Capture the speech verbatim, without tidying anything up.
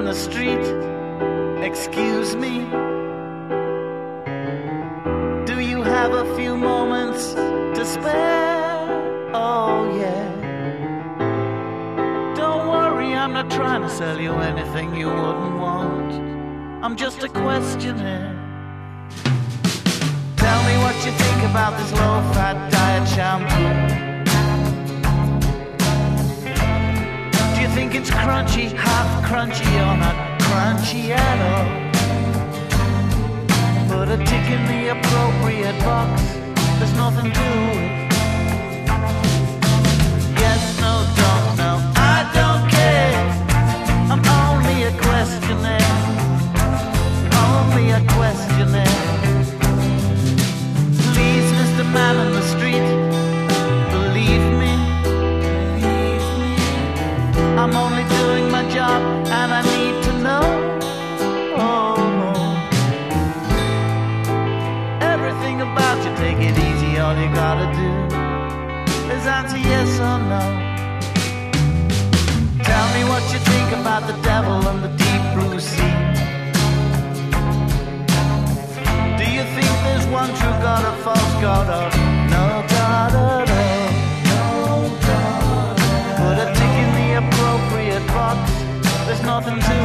the street. Excuse me, do you have a few moments to spare? Oh yeah. Don't worry, I'm not trying to sell you anything you wouldn't want. I'm just a questioner. Tell me what you think about this low-fat diet shampoo. Do you think it's crunchy, half crunchy, or not crunchy at all? Put a tick in the appropriate box. There's nothing to it. Yes, no, don't know. I don't care. I'm only a questioner. Only a questioner. Please, Mister Man in the street, believe me. Believe me. I'm only doing my job, and I need to know. Oh. Everything about you, take it easy. All you gotta do is answer yes or no. Tell me what you think about the devil and the deep blue sea. Do you think there's one true God, a false God, or no God at all? No God. Put a tick in the appropriate box. There's nothing to